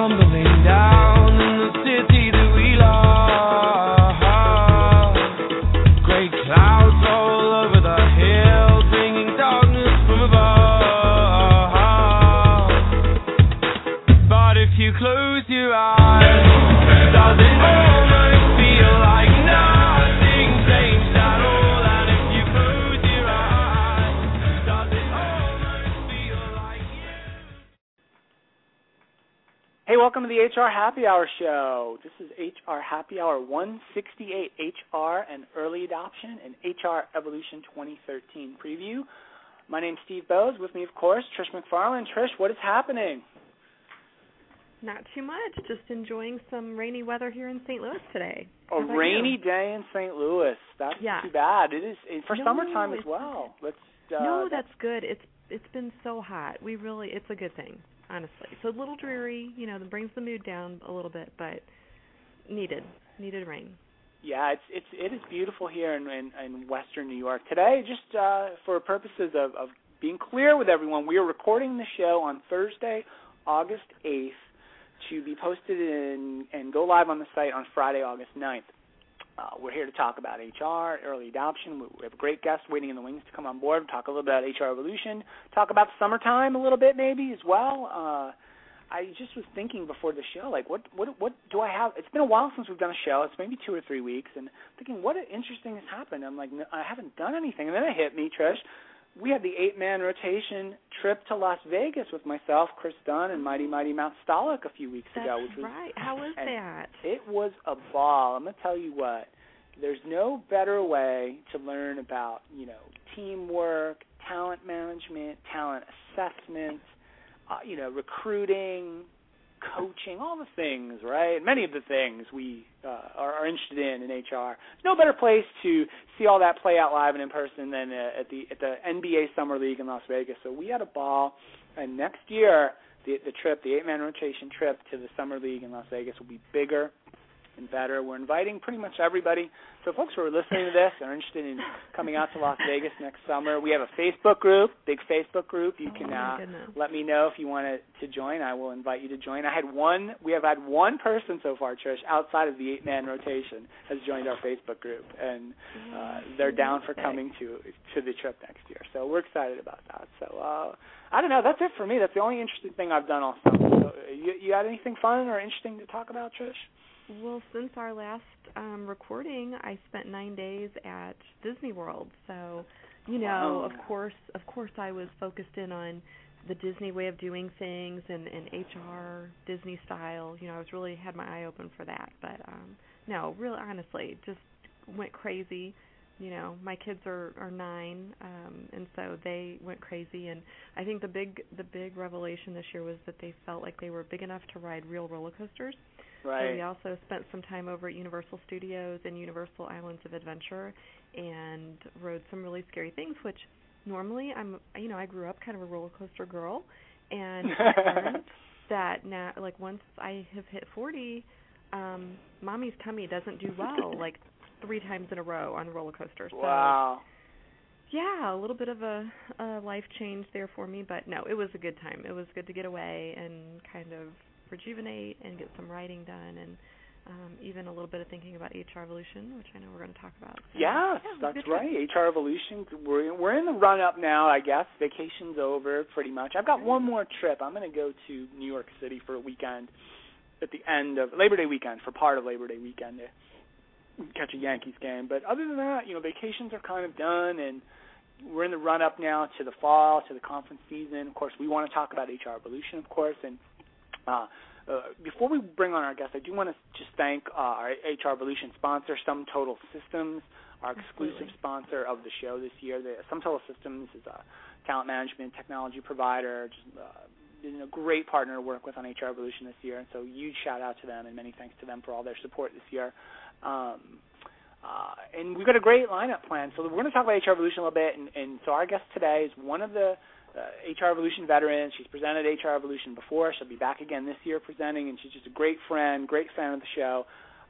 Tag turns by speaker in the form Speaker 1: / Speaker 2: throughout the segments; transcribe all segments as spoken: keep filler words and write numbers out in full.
Speaker 1: tumbling down in the city that we love. Great clouds all over the hills, bringing darkness from above. But if you close your eyes, does it almost feel like nothing changed at all? And if you close your eyes, does it almost feel like you?
Speaker 2: Hey, welcome to the H R Happy Hour Show. This is H R Happy Hour one sixty-eight, H R and Early Adoption and H R Evolution twenty thirteen preview. My name's Steve Bowes. With me, of course, Trish McFarland. Trish, what is happening?
Speaker 3: Not too much. Just enjoying some rainy weather here in Saint Louis today.
Speaker 2: A rainy you? day in Saint Louis. That's
Speaker 3: yeah.
Speaker 2: too bad. It is for
Speaker 3: no,
Speaker 2: summertime as well. Let's. Uh,
Speaker 3: no, that's, that's good. It's it's been so hot. We really, it's a good thing, honestly. So a little dreary, you know, that brings the mood down a little bit, but needed, needed rain.
Speaker 2: Yeah, it's it's it is beautiful here in in, in Western New York today. Just uh, for purposes of, of being clear with everyone, we are recording the show on Thursday, August eighth. To be posted in, and go live on the site on Friday, August ninth. Uh, we're here to talk about H R, early adoption. We, we have a great guest waiting in the wings to come on board, talk a little bit about H R evolution, talk about summertime a little bit maybe as well. Uh, I just was thinking before the show, like, what, what what do I have? It's been a while since we've done a show. It's maybe two or three weeks, and thinking, what interesting has happened? I'm like, no, I haven't done anything. And then it hit me, Trish. We had the eight-man rotation trip to Las Vegas with myself, Chris Dunn, and Mighty Mighty Matt Stolick a few weeks
Speaker 3: That's
Speaker 2: ago. Which was,
Speaker 3: right. How was that?
Speaker 2: It was a ball. I'm going to tell you what. There's no better way to learn about, you know, teamwork, talent management, talent assessment, uh, you know, recruiting, coaching, all the things, right? Many of the things we uh, are, are interested in in H R. There's no better place to see all that play out live and in person than uh, at the at the N B A Summer League in Las Vegas. So we had a ball, and next year the the trip, the eight-man rotation trip to the Summer League in Las Vegas will be bigger and better. We're inviting pretty much everybody. So folks who are listening to this and are interested in coming out to Las Vegas next summer, we have a Facebook group, big Facebook group. You
Speaker 3: oh,
Speaker 2: can uh,
Speaker 3: goodness.
Speaker 2: let me know if you want to, to join. I will invite you to join. I had one. We have had one person so far, Trish, outside of the eight-man rotation, has joined our Facebook group, and uh, they're down for coming to to the trip next year. So we're excited about that. So uh, I don't know. That's it for me. That's the only interesting thing I've done all summer. So, you, you got anything fun or interesting to talk about, Trish?
Speaker 3: Well, since our last um, recording, I spent nine days at Disney World. So, you know,
Speaker 2: wow.
Speaker 3: of course, of course, I was focused in on the Disney way of doing things and, and H R Disney style. You know, I was really had my eye open for that. But um, no, really, honestly, just went crazy. You know, my kids are, are nine, um, and so they went crazy. And I think the big the big revelation this year was that they felt like they were big enough to ride real roller coasters.
Speaker 2: Right.
Speaker 3: So we also spent some time over at Universal Studios and Universal Islands of Adventure and rode some really scary things, which normally I'm, you know, I grew up kind of a roller coaster girl, and I learned that now, like once I have hit forty, um, mommy's tummy doesn't do well, like three times in a row on a roller coaster. So,
Speaker 2: wow.
Speaker 3: Yeah, a little bit of a, a life change there for me, but no, it was a good time. It was good to get away and kind of rejuvenate and get some writing done, and um, even a little bit of thinking about H R evolution, which I know we're going to talk about. So,
Speaker 2: yes,
Speaker 3: yeah,
Speaker 2: that's right. H R evolution. We're we're in the run up now, I guess. Vacation's over pretty much. I've got one more trip. I'm going to go to New York City for a weekend at the end of Labor Day weekend, for part of Labor Day weekend to catch a Yankees game. But other than that, you know, vacations are kind of done, and we're in the run up now to the fall, to the conference season. Of course, we want to talk about H R evolution, of course, and Uh, uh, before we bring on our guest, I do want to just thank uh, our H R Evolution sponsor, Sum Total Systems, our exclusive
Speaker 3: Absolutely.
Speaker 2: sponsor of the show this year. The, Sum Total Systems is a talent management technology provider, just uh, been a great partner to work with on H R Evolution this year, and so huge shout-out to them and many thanks to them for all their support this year. Um, uh, and we've got a great lineup planned, so we're going to talk about H R Evolution a little bit, and, and so our guest today is one of the Uh, H R Evolution veteran. She's presented H R Evolution before. She'll be back again this year presenting, and she's just a great friend, great fan of the show.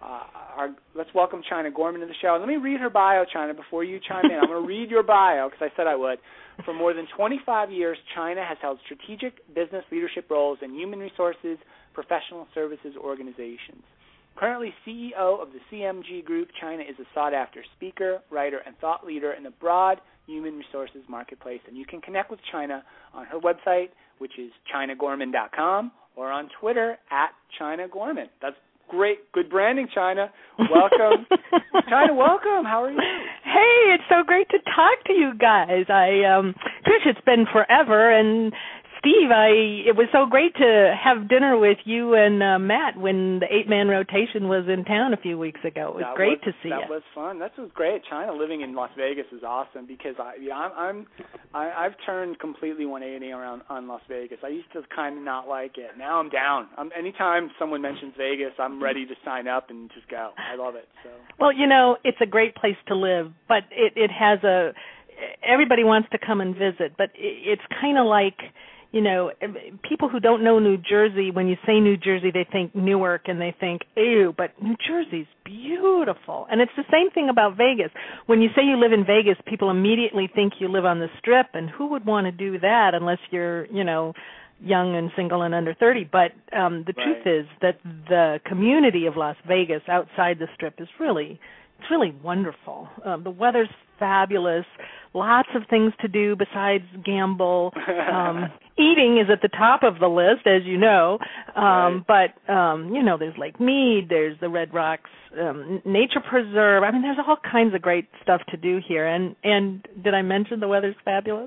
Speaker 2: Uh, our, let's welcome China Gorman to the show. Let me read her bio, China, before you chime in. I'm going to read your bio because I said I would. For more than twenty-five years, China has held strategic business leadership roles in human resources, professional services organizations. Currently C E O of the C M G Group, China is a sought-after speaker, writer, and thought leader in the broad human resources marketplace. And you can connect with China on her website, which is china gorman dot com, or on Twitter at China Gorman. That's great. Good branding, China. Welcome. China, welcome. How are you?
Speaker 4: Hey, it's so great to talk to you guys. I, um, Trish, it's been forever, and Steve, I it was so great to have dinner with you and uh, Matt when the eight-man rotation was in town a few weeks ago. It was
Speaker 2: that
Speaker 4: great
Speaker 2: was,
Speaker 4: to see
Speaker 2: that
Speaker 4: you.
Speaker 2: That was fun. That was great. China living in Las Vegas is awesome because I, yeah, I'm, I'm I, I've turned completely one eighty around on Las Vegas. I used to kind of not like it. Now I'm down. I'm, anytime someone mentions Vegas, I'm ready to sign up and just go. I love it. So.
Speaker 4: Well, you know, it's a great place to live, but it, it has a. Everybody wants to come and visit, but it, it's kind of like. You know, people who don't know New Jersey, when you say New Jersey, they think Newark and they think, ew, but New Jersey's beautiful. And it's the same thing about Vegas. When you say you live in Vegas, people immediately think you live on the Strip, and who would want to do that unless you're, you know, young and single and under thirty. But um, the
Speaker 2: right.
Speaker 4: truth is that the community of Las Vegas outside the Strip is really, it's really wonderful. Um, the weather's fabulous. Lots of things to do besides gamble. Um, eating is at the top of the list, as you know. Um, right. But, um, you know, there's Lake Mead, there's the Red Rocks um, Nature Preserve. I mean, there's all kinds of great stuff to do here. And, and did I mention the weather's fabulous?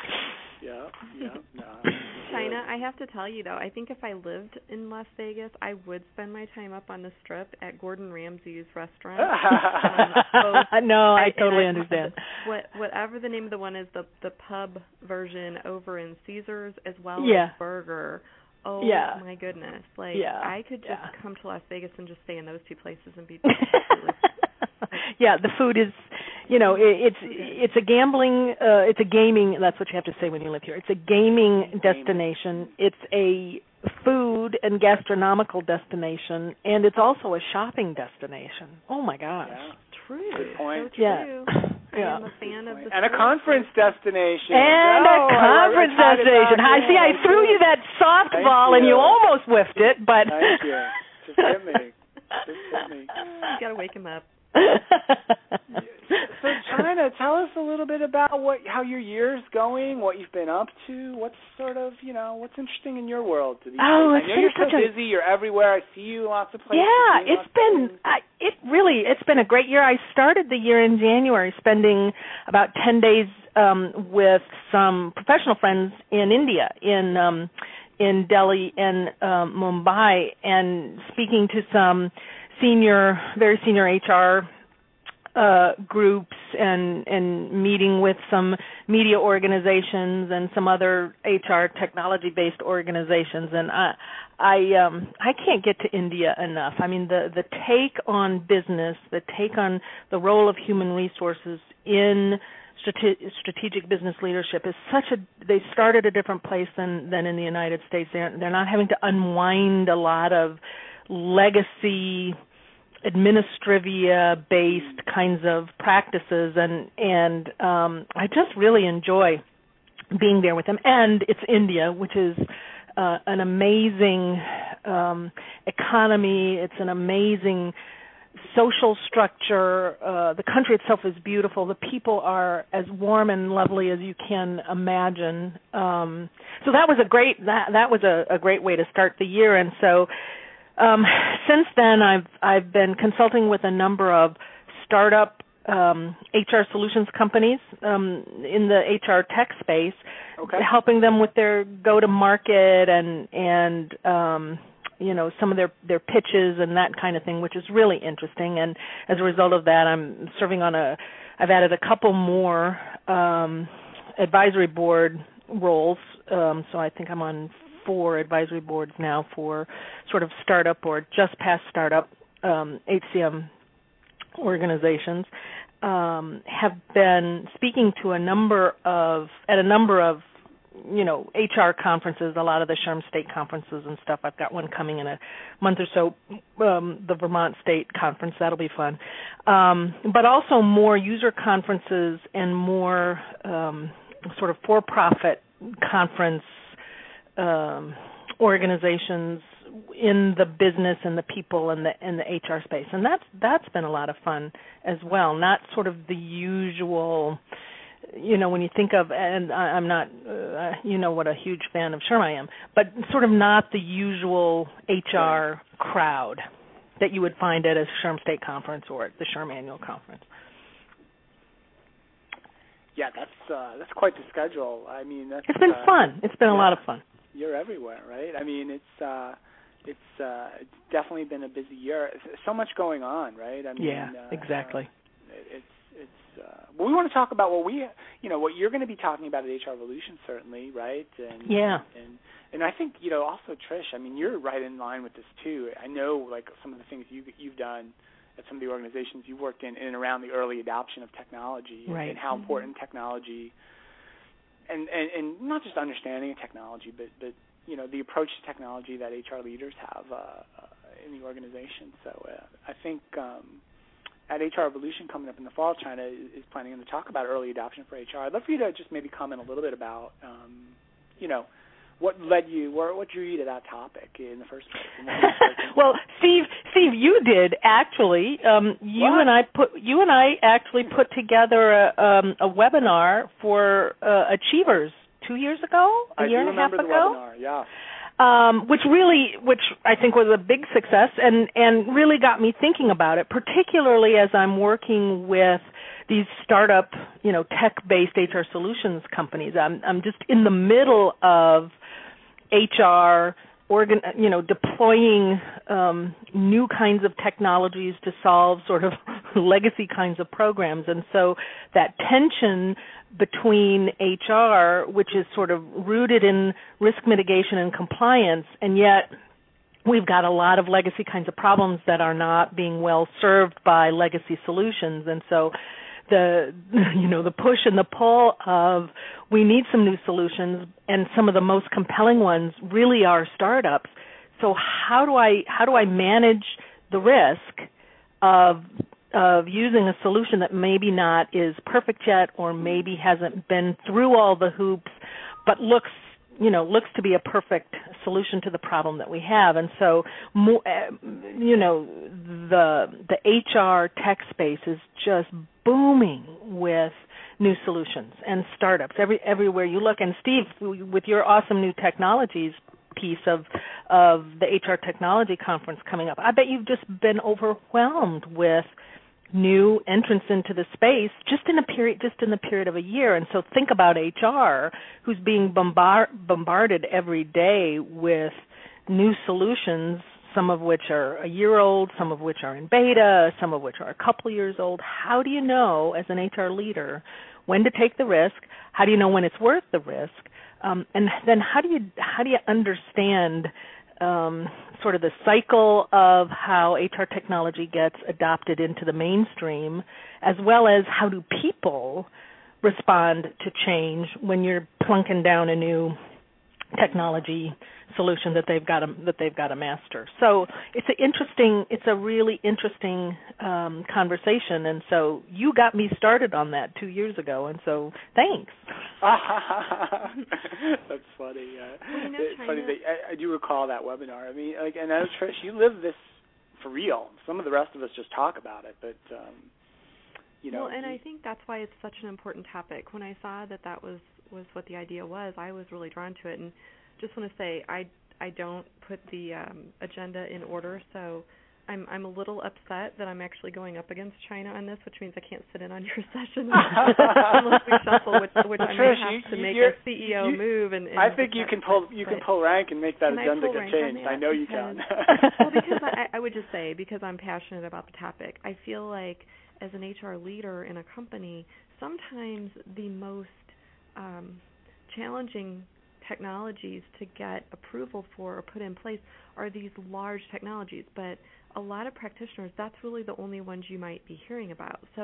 Speaker 2: Yeah, yeah, no.
Speaker 3: China, I have to tell you, though, I think if I lived in Las Vegas, I would spend my time up on the Strip at Gordon Ramsay's restaurant. um,
Speaker 4: no, I, I totally
Speaker 3: I,
Speaker 4: understand.
Speaker 3: What, whatever the name of the one is, the the pub version over in Caesars, as well
Speaker 4: yeah.
Speaker 3: as Burger. Oh,
Speaker 4: yeah.
Speaker 3: my goodness. Like,
Speaker 4: yeah.
Speaker 3: I could just
Speaker 4: yeah.
Speaker 3: come to Las Vegas and just stay in those two places and be completely
Speaker 4: yeah, the food is, you know, it, it's it's a gambling, uh, it's a gaming, that's what you have to say when you live here. It's a gaming destination. It's a food and gastronomical destination, and it's also a shopping destination. Oh, my gosh.
Speaker 2: Yeah.
Speaker 3: True.
Speaker 2: Good point.
Speaker 3: So true.
Speaker 4: Yeah.
Speaker 3: I
Speaker 4: yeah.
Speaker 3: am a fan of the
Speaker 2: And a conference destination.
Speaker 4: And
Speaker 2: oh,
Speaker 4: a conference destination. I see, I threw you that softball, and you almost whiffed it, but...
Speaker 2: Thank you. Just hit me. Just hit me.
Speaker 3: You got to wake him up.
Speaker 2: So, China, tell us a little bit about what, how your year's going, what you've been up to, what's sort of, you know, what's interesting in your world to these
Speaker 4: oh,
Speaker 2: days. I know you're so a... busy, you're everywhere. I see you lots of places.
Speaker 4: Yeah, it's been, I, it really, it's been a great year. I started the year in January, spending about ten days um, with some professional friends in India, in um, in Delhi and um, Mumbai, and speaking to some senior, very senior H R uh, groups and, and meeting with some media organizations and some other H R technology-based organizations. And I, I, um, I can't get to India enough. I mean, the, the take on business, the take on the role of human resources in strate- strategic business leadership is such a, they start at a different place than, than in the United States. They're, they're not having to unwind a lot of legacy administrivia-based kinds of practices, and and um, I just really enjoy being there with them. And it's India, which is uh, an amazing um, economy. It's an amazing social structure. Uh, the country itself is beautiful. The people are as warm and lovely as you can imagine. Um, so that was a great that that was a, a great way to start the year. And so. Um, since then, I've I've been consulting with a number of startup um, H R solutions companies um, in the H R tech space,
Speaker 2: okay.
Speaker 4: helping them with their go-to-market and and um, you know some of their, their pitches and that kind of thing, which is really interesting. And as a result of that, I'm serving on a I've added a couple more um, advisory board roles, um, so I think I'm on four advisory boards now for sort of startup or just past startup um, H C M organizations. Um, have been speaking to a number of at a number of you know, H R conferences, a lot of the SHRM State conferences and stuff. I've got one coming in a month or so, um, the Vermont State Conference. That'll be fun. Um, but also more user conferences and more um, sort of for-profit conference um, organizations in the business and the people and the and the H R space, and that's that's been a lot of fun as well. Not sort of the usual, you know, when you think of, and I, I'm not, uh, you know, what a huge fan of SHRM I am, but sort of not the usual H R crowd that you would find at a SHRM State Conference or at the SHRM Annual Conference.
Speaker 2: Yeah, that's uh, that's quite the schedule. I mean, that's,
Speaker 4: it's been
Speaker 2: uh,
Speaker 4: fun. It's been
Speaker 2: yeah,
Speaker 4: a lot of fun.
Speaker 2: You're everywhere, right? I mean, it's uh, it's uh, it's definitely been a busy year. So much going on, right? I mean,
Speaker 4: yeah,
Speaker 2: uh,
Speaker 4: exactly.
Speaker 2: Uh, it's it's. Uh, well, we want to talk about what we, you know, what you're going to be talking about at H R Evolution, certainly, right? And
Speaker 4: yeah.
Speaker 2: And and I think, you know, also Trish. I mean, you're right in line with this too. I know, like, some of the things you you've done at some of the organizations you worked in, in and around the early adoption of technology,
Speaker 4: right.
Speaker 2: and, and how important technology. And, and, and not just understanding technology, but, but you know, the approach to technology that H R leaders have uh, uh, in the organization. So uh, I think um, at H R Evolution coming up in the fall, China is, is planning to talk about early adoption for H R. I'd love for you to just maybe comment a little bit about, um, you know, what led you, or what drew you to that topic in the first place.
Speaker 4: Well, Steve, Steve, you did actually. Um, you
Speaker 2: what?
Speaker 4: and I put you and I actually put together a, um, a webinar for uh, Achievers two years ago, a
Speaker 2: I
Speaker 4: year
Speaker 2: do
Speaker 4: and a half
Speaker 2: remember
Speaker 4: ago.
Speaker 2: the webinar, yeah.
Speaker 4: Um, which really, which I think was a big success, and and really got me thinking about it, particularly as I'm working with these startup, you know, tech-based H R solutions companies. I'm I'm just in the middle of H R, organ, you know, deploying um, new kinds of technologies to solve sort of legacy kinds of programs. And so that tension between H R, which is sort of rooted in risk mitigation and compliance, and yet we've got a lot of legacy kinds of problems that are not being well served by legacy solutions. And so the, you know, the push and the pull of we need some new solutions, and some of the most compelling ones really are startups. So how do I how do I manage the risk of of using a solution that maybe not is perfect yet, or maybe hasn't been through all the hoops, but looks, you know, looks to be a perfect solution to the problem that we have? And so, you know, the the H R tech space is just booming with new solutions and startups every everywhere you look. And Steve, with your awesome new technologies piece of of the H R Technology Conference coming up, I bet you've just been overwhelmed with new entrants into the space just in a period just in the period of a year. And so think about H R, who's being bombard, bombarded every day with new solutions, some of which are a year old, some of which are in beta, some of which are a couple years old. How do you know, as an H R leader, when to take the risk? How do you know when it's worth the risk? Um, and then how do you how do you understand Um, sort of the cycle of how H R technology gets adopted into the mainstream, as well as how do people respond to change when you're plunking down a new technology solution that they've got to, that they've got to master. So it's an interesting, it's a really interesting um, conversation, and so you got me started on that two years ago, and so thanks.
Speaker 2: That's funny. Uh,
Speaker 3: well, you know,
Speaker 2: it's
Speaker 3: China,
Speaker 2: funny that I, I do recall that webinar. I mean, like, and as Trish, you live this for real. Some of the rest of us just talk about it, but um, you know.
Speaker 3: Well, and
Speaker 2: you,
Speaker 3: I think that's why it's such an important topic. When I saw that that was was what the idea was, I was really drawn to it, and just want to say I I don't put the um, agenda in order, so I'm I'm a little upset that I'm actually going up against China on this, which means I can't sit in on your session unless we shuffle, which, which I may have
Speaker 2: you,
Speaker 3: to
Speaker 2: you,
Speaker 3: make
Speaker 2: a
Speaker 3: C E O
Speaker 2: you,
Speaker 3: move. And, and
Speaker 2: I think you can pull you can pull rank and make that
Speaker 3: can
Speaker 2: agenda
Speaker 3: I
Speaker 2: get changed. I know you
Speaker 3: because,
Speaker 2: can.
Speaker 3: Well, because I, I would just say, because I'm passionate about the topic, I feel like as an H R leader in a company, sometimes the most um, challenging technologies to get approval for or put in place are these large technologies, but a lot of practitioners, that's really the only ones you might be hearing about. So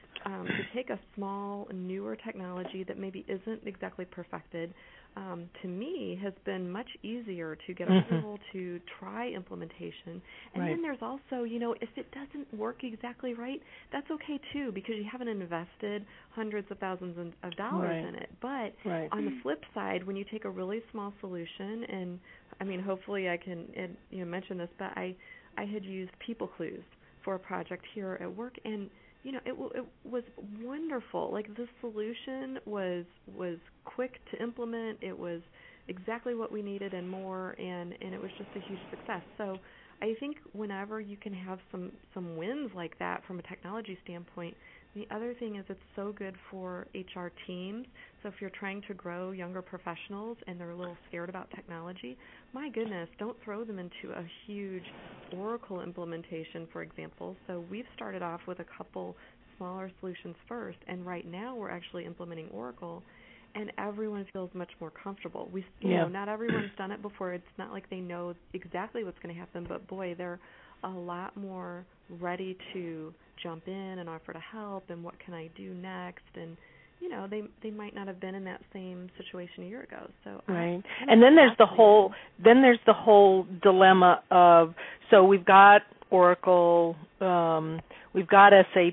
Speaker 3: um, to take a small, newer technology that maybe isn't exactly perfected, um, to me, has been much easier to get
Speaker 4: Mm-hmm.
Speaker 3: approval to try implementation. And
Speaker 4: Right.
Speaker 3: then there's also, you know, if it doesn't work exactly right, that's okay too, because you haven't invested hundreds of thousands of dollars
Speaker 4: Right.
Speaker 3: in it. But
Speaker 4: Right.
Speaker 3: on the flip side, when you take a really small solution, and I mean, hopefully I can and, you know, mention this, but I, I had used People Clues for a project here at work, and you know, it, w- it was wonderful. Like, the solution was was quick to implement. It was exactly what we needed and more, and, and it was just a huge success. So I think whenever you can have some, some wins like that from a technology standpoint, the other thing is it's so good for H R teams. So if you're trying to grow younger professionals and they're a little scared about technology, my goodness, don't throw them into a huge Oracle implementation, for example. So we've started off with a couple smaller solutions first, and right now we're actually implementing Oracle, and everyone feels much more comfortable. We, you
Speaker 4: Yeah.
Speaker 3: know, not everyone's done it before. It's not like they know exactly what's going to happen, but boy, they're a lot more ready to jump in and offer to help and what can I do next, and you know, they they might not have been in that same situation a year ago. So
Speaker 4: right.
Speaker 3: I,
Speaker 4: And then there's the whole then there's the whole dilemma of, so we've got Oracle, um, we've got S A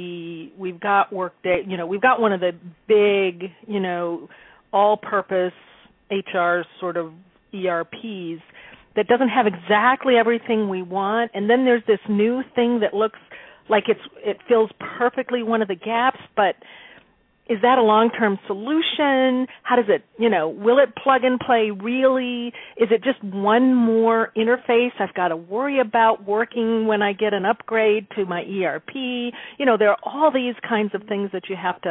Speaker 4: P, we've got Workday, you know, we've got one of the big, you know, all-purpose H R sort of E R Ps that doesn't have exactly everything we want, and then there's this new thing that looks like it's it fills perfectly one of the gaps, but is that a long-term solution? How does it, you know, will it plug and play really? Is it just one more interface I've got to worry about working when I get an upgrade to my E R P? You know, there are all these kinds of things that you have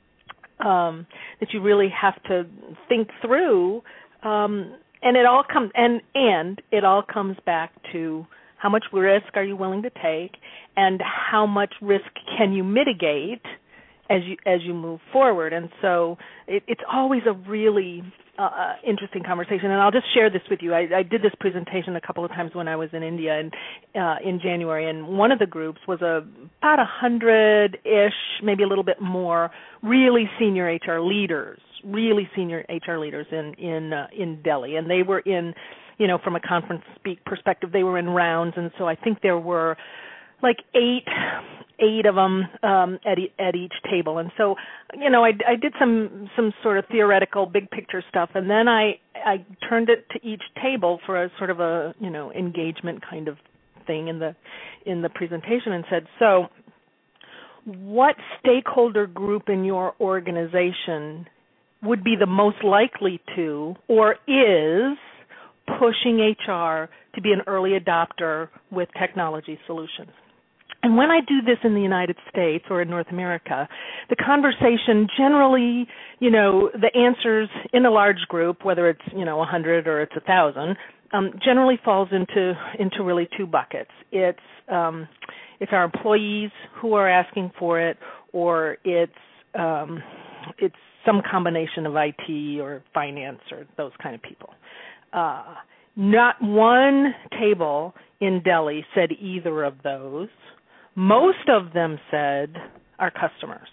Speaker 4: to, um, that you really have to think through, um, and it all comes, and, and it all comes back to how much risk are you willing to take, and how much risk can you mitigate as you as you move forward. And so it, it's always a really uh, interesting conversation. And I'll just share this with you. I, I did this presentation a couple of times when I was in India and uh, in January, and one of the groups was a, about a hundred-ish, maybe a little bit more, really senior H R leaders, really senior H R leaders in in uh, in Delhi, and they were in, you know, from a conference speak perspective, they were in rounds, and so I think there were like eight, eight of them um, at e- at each table. And so, you know, I, I did some some sort of theoretical, big picture stuff, and then I I turned it to each table for a sort of a, you know, engagement kind of thing in the in the presentation, and said, so, what stakeholder group in your organization would be the most likely to, or is, pushing H R to be an early adopter with technology solutions? And when I do this in the United States or in North America, the conversation generally, you know, the answers in a large group, whether it's, you know, a hundred or it's a thousand, um, generally falls into into really two buckets. It's um, it's our employees who are asking for it, or it's um, it's some combination of I T or finance or those kind of people. Uh, not one table in Delhi said either of those. Most of them said our customers.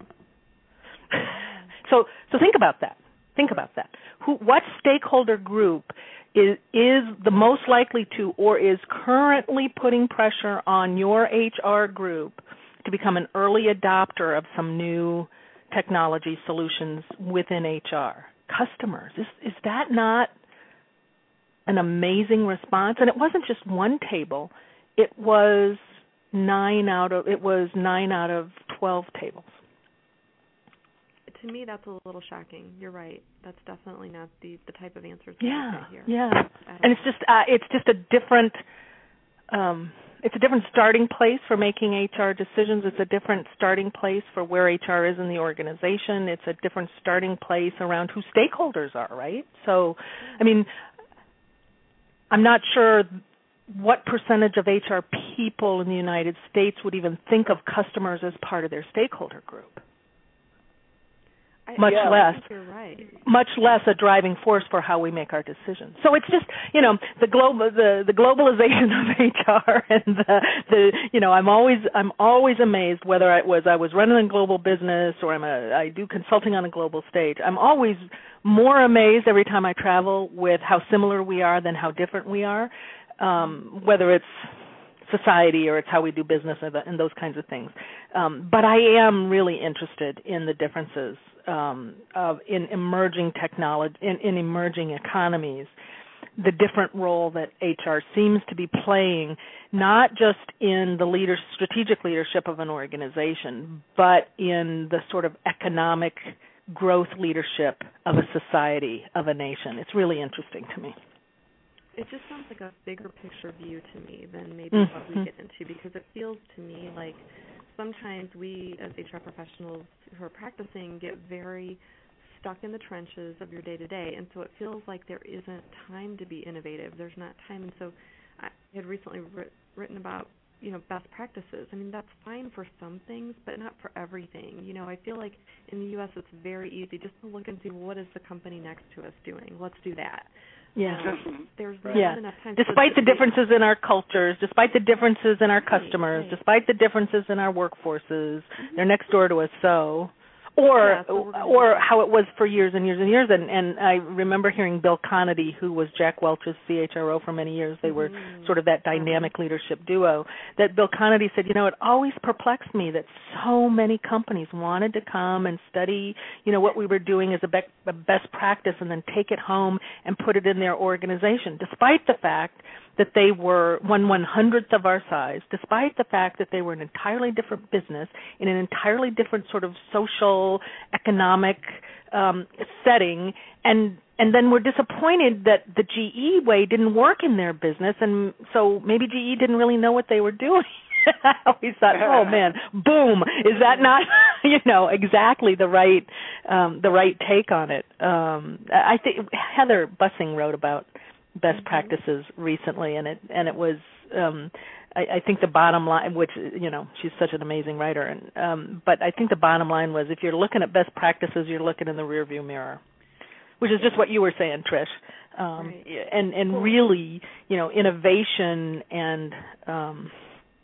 Speaker 4: so, so think about that. Think about that. Who, what stakeholder group is is the most likely to, or is currently putting pressure on your H R group to become an early adopter of some new technology solutions within H R? Customers. Is is that not an amazing response? And it wasn't just one table. It was nine out of it was nine out of twelve tables.
Speaker 3: To me, that's a little shocking. You're right. That's definitely not the, the type of answers that
Speaker 4: Yeah,
Speaker 3: we get here.
Speaker 4: yeah. And it's just uh, it's just a different um, it's a different starting place for making H R decisions. It's a different starting place for where H R is in the organization. It's a different starting place around who stakeholders are, right? So, I mean, I'm not sure what percentage of H R people in the United States would even think of customers as part of their stakeholder group. much
Speaker 3: yeah,
Speaker 4: less.
Speaker 3: I think you're right.
Speaker 4: Much less a driving force for how we make our decisions. So it's just, you know, the global the, the globalization of H R and the, the you know, I'm always I'm always amazed whether I was I was running a global business or I'm a I do consulting on a global stage. I'm always more amazed every time I travel with how similar we are than how different we are. Um, whether it's society or it's how we do business and, the, and those kinds of things. Um, but I am really interested in the differences um, of in emerging technology, in, in emerging economies, the different role that H R seems to be playing, not just in the leader, strategic leadership of an organization, but in the sort of economic growth leadership of a society, of a nation. It's really interesting to me.
Speaker 3: It just sounds like a bigger picture view to me than maybe
Speaker 4: mm-hmm.
Speaker 3: what we get into, because it feels to me like sometimes we as H R professionals who are practicing get very stuck in the trenches of your day-to-day, and so it feels like there isn't time to be innovative. There's not time, and so I had recently writ- written about, you know, best practices. I mean, that's fine for some things, but not for everything. You know, I feel like in the U S it's very easy just to look and see, well, what is the company next to us doing? Let's do that.
Speaker 4: Yeah.
Speaker 3: Um, there's not
Speaker 4: yeah.
Speaker 3: enough time.
Speaker 4: Despite the differences in our cultures, despite the differences in our
Speaker 3: right,
Speaker 4: customers,
Speaker 3: right.
Speaker 4: despite the differences in our workforces, mm-hmm. they're next door to us, so. Or
Speaker 3: yeah, so
Speaker 4: or how it was for years and years and years. And, and I remember hearing Bill Conity, who was Jack Welch's C H R O for many years. They were
Speaker 3: mm-hmm.
Speaker 4: sort of that dynamic mm-hmm. leadership duo. That Bill Conity said, you know, it always perplexed me that so many companies wanted to come and study, you know, what we were doing as a, be- a best practice and then take it home and put it in their organization, despite the fact that they were one one-hundredth of our size, despite the fact that they were an entirely different business in an entirely different sort of social, economic um, setting, and and then we're disappointed that the G E way didn't work in their business, and so maybe G E didn't really know what they were doing. I always thought, oh man, boom! Is that not, you know, exactly the right um, the right take on it? Um, I think Heather Bussing wrote about best mm-hmm. practices recently, and it and it was um, I, I think the bottom line, which, you know, she's such an amazing writer, and um, but I think the bottom line was, if you're looking at best practices, you're looking in the rearview mirror, which is just what you were saying, Trish. Um,
Speaker 3: right.
Speaker 4: And and
Speaker 3: cool.
Speaker 4: really, you know, innovation and um,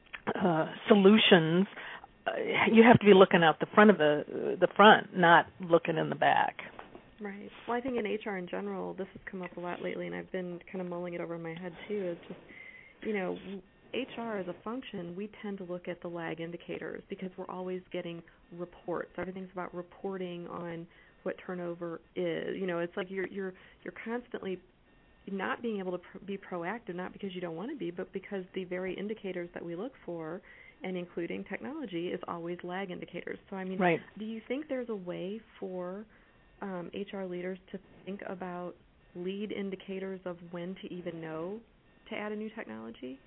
Speaker 4: uh, solutions. Uh, you have to be looking out the front of the the front, not looking in the back.
Speaker 3: Right. Well, I think in H R in general, this has come up a lot lately, and I've been kind of mulling it over in my head too. Is just, you know, H R as a function, we tend to look at the lag indicators because we're always getting reports. Everything's about reporting on what turnover is. You know, it's like you're you're you're constantly not being able to pr- be proactive, not because you don't want to be, but because the very indicators that we look for, and including technology, is always lag indicators. So, I mean,
Speaker 4: right.
Speaker 3: do you think there's a way for um, H R leaders to think about lead indicators of when to even know to add a new technology?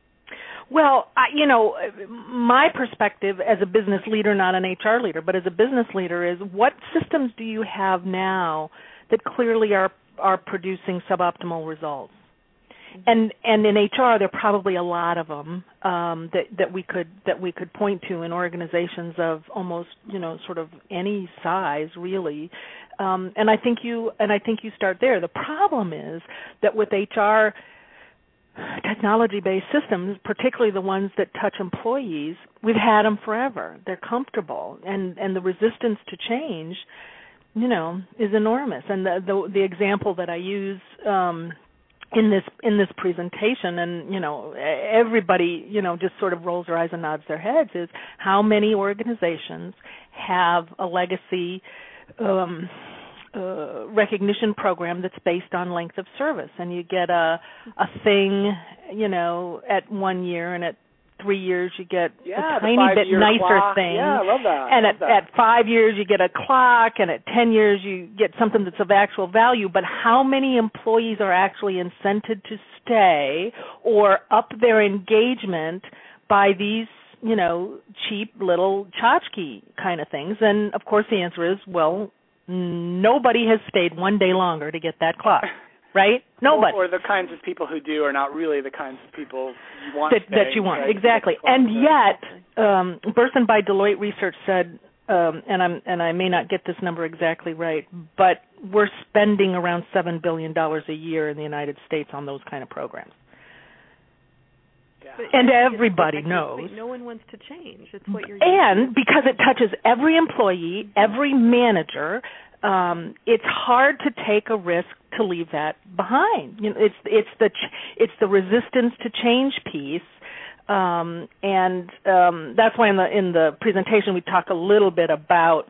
Speaker 4: Well, I, you know, my perspective as a business leader, not an H R leader, but as a business leader, is what systems do you have now that clearly are are producing suboptimal results? Mm-hmm. And and in H R, there are probably a lot of them um, that that we could that we could point to in organizations of almost, you know, sort of any size, really. Um, and I think you and I think you start there. The problem is that with H R technology-based systems, particularly the ones that touch employees, we've had them forever. They're comfortable, and, and the resistance to change, you know, is enormous. And the the, the example that I use um, in this in this presentation, and you know, everybody, you know, just sort of rolls their eyes and nods their heads, is how many organizations have a legacy Um, Uh, recognition program that's based on length of service, and you get a a thing, you know, at one year, and at three years you get
Speaker 2: yeah,
Speaker 4: a tiny bit nicer
Speaker 2: clock.
Speaker 4: thing.
Speaker 2: Yeah, I love that.
Speaker 4: And
Speaker 2: love
Speaker 4: at,
Speaker 2: that.
Speaker 4: at five years you get a clock, and at ten years you get something that's of actual value. But how many employees are actually incented to stay or up their engagement by these, you know, cheap little tchotchke kind of things? And of course the answer is, well, nobody has stayed one day longer to get that clock, right? Nobody.
Speaker 2: Or, or the kinds of people who do are not really the kinds of people you want
Speaker 4: that,
Speaker 2: staying,
Speaker 4: that you want,
Speaker 2: right?
Speaker 4: exactly. And yet, um, Burson by Deloitte Research said um, and I'm and I may not get this number exactly right, but we're spending around seven billion dollars a year in the United States on those kind of programs.
Speaker 2: Yeah.
Speaker 4: And everybody knows.
Speaker 3: No one wants to change. It's what you're
Speaker 4: And
Speaker 3: using.
Speaker 4: because it touches every employee, every manager, um, it's hard to take a risk to leave that behind. You know, it's it's the ch- it's the resistance to change piece, um, and um, that's why in the in the presentation we talk a little bit about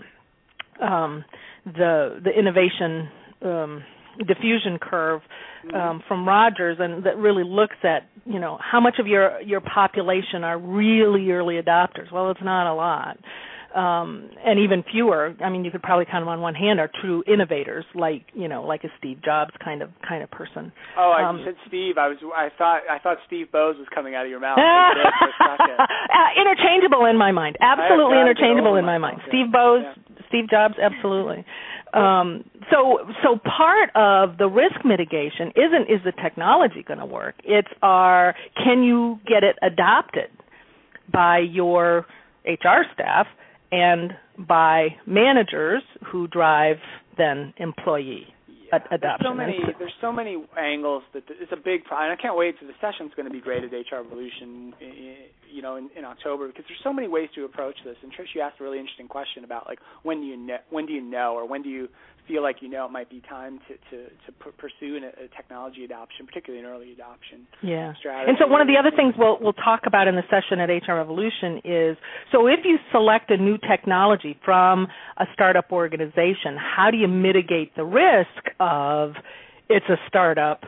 Speaker 4: um, the the innovation um, diffusion curve um, from Rogers, and that really looks at, you know, how much of your your population are really early adopters. Well, it's not a lot. Um, and even fewer, I mean, you could probably count them on one hand, are true innovators, like, you know, like a Steve Jobs kind of kind of person.
Speaker 2: Oh, I
Speaker 4: um,
Speaker 2: said Steve. I was. I thought. I thought Steve Bose was coming out of your mouth. I did for a second.
Speaker 4: uh, interchangeable in my mind. Absolutely interchangeable in my mind.
Speaker 2: myself,
Speaker 4: Steve
Speaker 2: yeah.
Speaker 4: Bose,
Speaker 2: Yeah.
Speaker 4: Steve Jobs, absolutely. Um, so, so part of the risk mitigation isn't is the technology going to work? It's our can you get it adopted by your H R staff and by managers who drive then employee
Speaker 2: yeah.
Speaker 4: ad- adoption.
Speaker 2: There's so many. There's so many angles that th- it's a big problem. I can't wait. So the session's going to be great at H R Evolution, you know, in, in October, because there's so many ways to approach this. And Trish, you asked a really interesting question about like when do you know, when do you know, or when do you feel like you know it might be time to to, to p- pursue an, a technology adoption, particularly an early adoption
Speaker 4: yeah.
Speaker 2: strategy.
Speaker 4: And so one of the other things we'll we'll talk about in the session at H R Evolution is, so if you select a new technology from a startup organization, how do you mitigate the risk of it's a startup,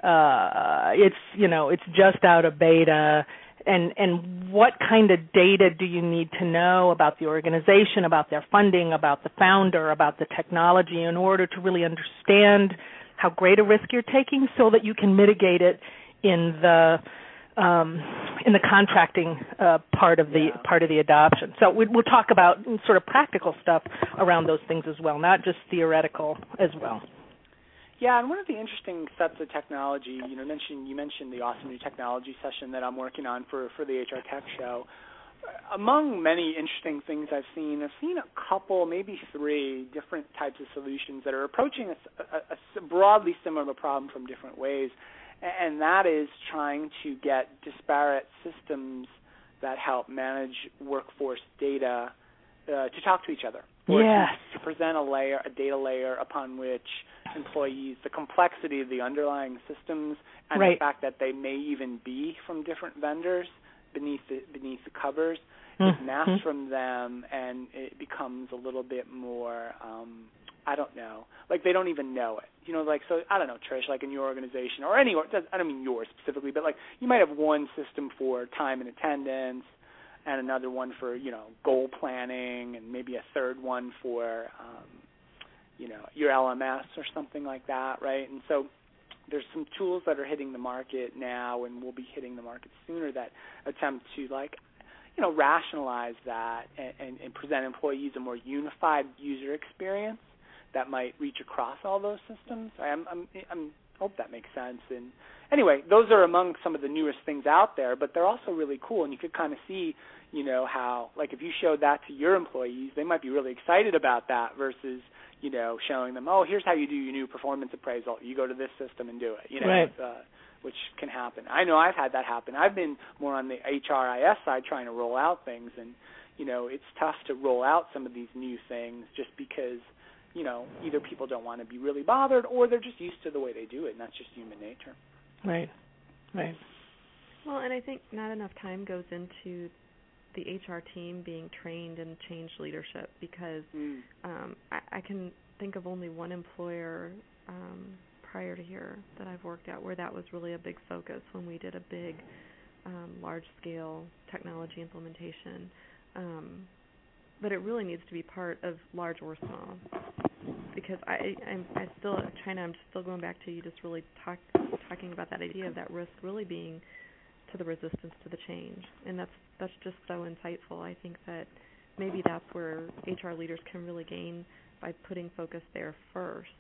Speaker 4: uh, it's, you know, it's just out of beta, and and what kind of data do you need to know about the organization, about their funding, about the founder, about the technology in order to really understand how great a risk you're taking so that you can mitigate it in the um, in the contracting uh, part of the
Speaker 2: Yeah.
Speaker 4: part of the adoption. So we, we'll talk about sort of practical stuff around those things as well, not just theoretical as well.
Speaker 2: Yeah, and one of the interesting sets of technology, you know, mentioned you mentioned the awesome new technology session that I'm working on for, for the H R Tech Show. Among many interesting things I've seen, I've seen a couple, maybe three different types of solutions that are approaching a, a, a broadly similar problem from different ways, and that is trying to get disparate systems that help manage workforce data uh, to talk to each other. Or
Speaker 4: yes.
Speaker 2: to, to present a layer, a data layer upon which employees, the complexity of the underlying systems, and
Speaker 4: right.
Speaker 2: the fact that they may even be from different vendors beneath the beneath the covers,
Speaker 4: mm-hmm.
Speaker 2: is masked from them, and it becomes a little bit more. Um, I don't know, like they don't even know it. You know, like so. I don't know, Trish, like in your organization or any. I don't mean yours specifically, but like you might have one system for time and attendance, and another one for, you know, goal planning, and maybe a third one for, um, you know, your L M S or something like that, right? And so there's some tools that are hitting the market now and will be hitting the market sooner that attempt to, like, you know, rationalize that and, and, and present employees a more unified user experience that might reach across all those systems. I'm, I'm, I'm hope that makes sense. And anyway, those are among some of the newest things out there, but they're also really cool, and you could kind of see, you know, how, like, if you showed that to your employees, they might be really excited about that versus, you know, showing them, oh, here's how you do your new performance appraisal. You go to this system and do it, you know,
Speaker 4: right.
Speaker 2: uh, which can happen. I know I've had that happen. I've been more on the H R I S side trying to roll out things, and, you know, it's tough to roll out some of these new things just because, you know, either people don't want to be really bothered or they're just used to the way they do it, and that's just human nature.
Speaker 4: Right, right.
Speaker 3: Well, and I think not enough time goes into the H R team being trained in change leadership because
Speaker 2: mm.
Speaker 3: um, I, I can think of only one employer um, prior to here that I've worked at where that was really a big focus when we did a big, um, large-scale technology implementation. Um, but it really needs to be part of large or small, because I, I'm I still China. I'm still going back to you just really talk, talking about that idea of that risk really being to the resistance to the change, and that's that's just so insightful. I think that maybe that's where H R leaders can really gain by putting focus there first,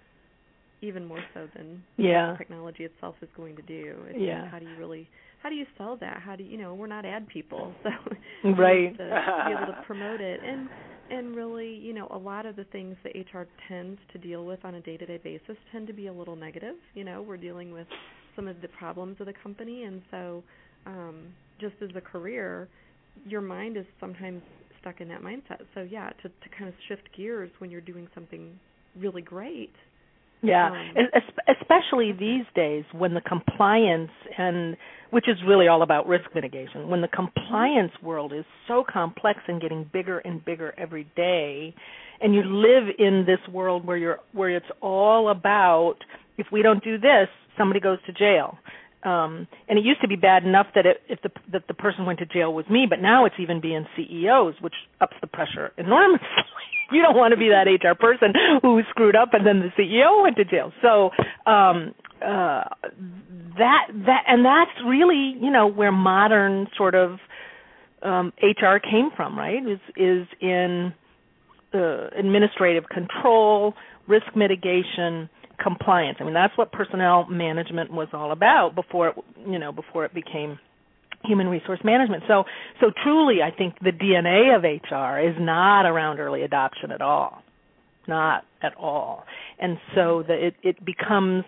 Speaker 3: even more so than
Speaker 4: yeah.
Speaker 3: what technology itself is going to do. It's
Speaker 4: yeah.
Speaker 3: just how do you really how do you sell that? How do you, you know, we're not ad people, so
Speaker 4: right.
Speaker 3: to be able to promote it. And And really, you know, a lot of the things that H R tends to deal with on a day-to-day basis tend to be a little negative. You know, we're dealing with some of the problems of the company, and so um, just as a career, your mind is sometimes stuck in that mindset. So, yeah, to, to kind of shift gears when you're doing something really great.
Speaker 4: Yeah,
Speaker 3: um,
Speaker 4: especially these days when the compliance, and which is really all about risk mitigation, when the compliance world is so complex and getting bigger and bigger every day, and you live in this world where you're where it's all about, if we don't do this, somebody goes to jail. Um, and it used to be bad enough that it, if the that the person went to jail with me, but now it's even being C E Os, which ups the pressure enormously. You don't want to be that H R person who screwed up and then the C E O went to jail. So um, uh, that that and that's really, you know, where modern sort of um, H R came from, right? Is is in uh, administrative control, risk mitigation, compliance. I mean, that's what personnel management was all about before it, you know, before it became human resource management. So, so truly, I think the D N A of H R is not around early adoption at all, not at all. And so that it, it becomes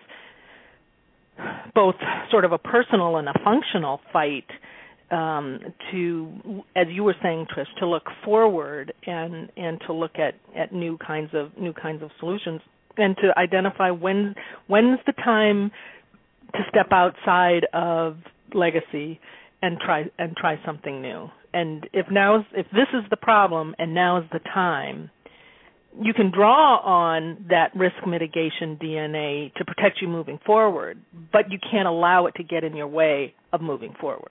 Speaker 4: both sort of a personal and a functional fight um, to, as you were saying, Trish, to look forward and and to look at, at new kinds of new kinds of solutions, and to identify when when's the time to step outside of legacy and try and try something new. And if now if this is the problem and now is the time, you can draw on that risk mitigation D N A to protect you moving forward, but you can't allow it to get in your way of moving forward.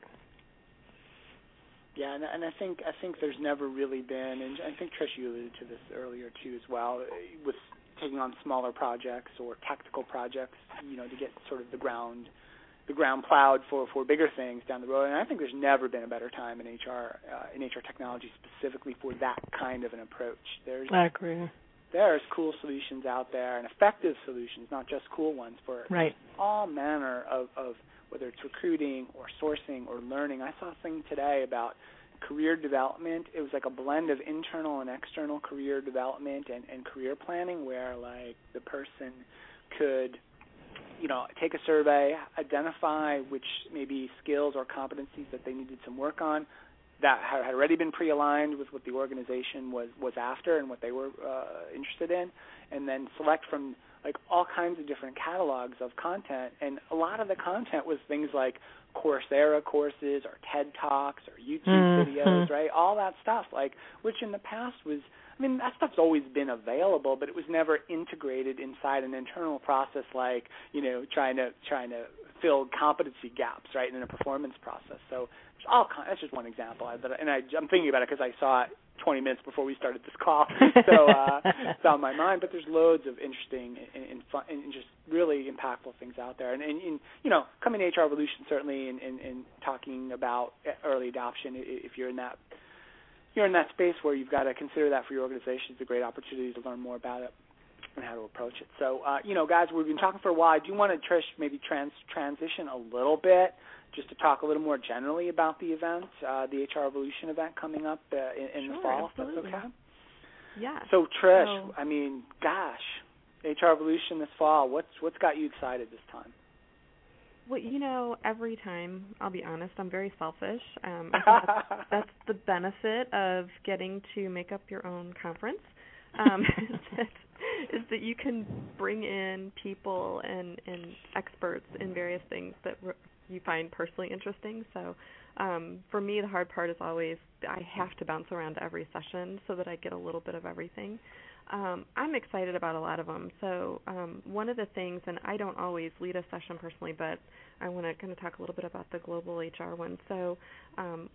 Speaker 2: Yeah, and, and I think I think there's never really been, and I think Trish, you alluded to this earlier too as well, with taking on smaller projects or tactical projects, you know, to get sort of the ground the ground plowed for, for bigger things down the road. And I think there's never been a better time in H R uh, in H R technology specifically for that kind of an approach. There's
Speaker 4: I agree.
Speaker 2: There's cool solutions out there and effective solutions, not just cool ones, for
Speaker 4: right.
Speaker 2: all manner of, of whether it's recruiting or sourcing or learning. I saw a thing today about career development. It was like a blend of internal and external career development and, and career planning, where like the person could, you know, take a survey, identify which maybe skills or competencies that they needed some work on that had already been pre-aligned with what the organization was, was after and what they were uh, interested in, and then select from like all kinds of different catalogs of content. And a lot of the content was things like Coursera courses or TED Talks or YouTube mm-hmm. videos, right? All that stuff, like, which in the past was, I mean, that stuff's always been available, but it was never integrated inside an internal process like, you know, trying to trying to fill competency gaps, right, in a performance process. So all that's just one example. I, and I, I'm thinking about it because I saw it twenty minutes before we started this call, so uh, it's on my mind. But there's loads of interesting and, and, fun, and just really impactful things out there. And, and, and you know, coming to H R Evolution certainly, and, and, and talking about early adoption, if you're in that you're in that space where you've got to consider that for your organization, it's a great opportunity to learn more about it and how to approach it. So, uh, you know, guys, we've been talking for a while. I do want to, Trish, maybe trans- transition a little bit just to talk a little more generally about the event, uh, the H R Evolution event coming up uh, in, in
Speaker 3: sure,
Speaker 2: the fall,
Speaker 3: absolutely.
Speaker 2: if that's okay?
Speaker 3: Yeah.
Speaker 2: So, Trish,
Speaker 3: so,
Speaker 2: I mean, gosh, H R Evolution this fall, what's what's got you excited this time?
Speaker 3: Well, you know, every time, I'll be honest, I'm very selfish. Um, I think that's, that's the benefit of getting to make up your own conference, um, is, that, is that you can bring in people and, and experts in various things that re- you find personally interesting. So um, for me, the hard part is always I have to bounce around to every session so that I get a little bit of everything. Um, I'm excited about a lot of them. So um, one of the things, and I don't always lead a session personally, but I want to kind of talk a little bit about the global H R one. So um,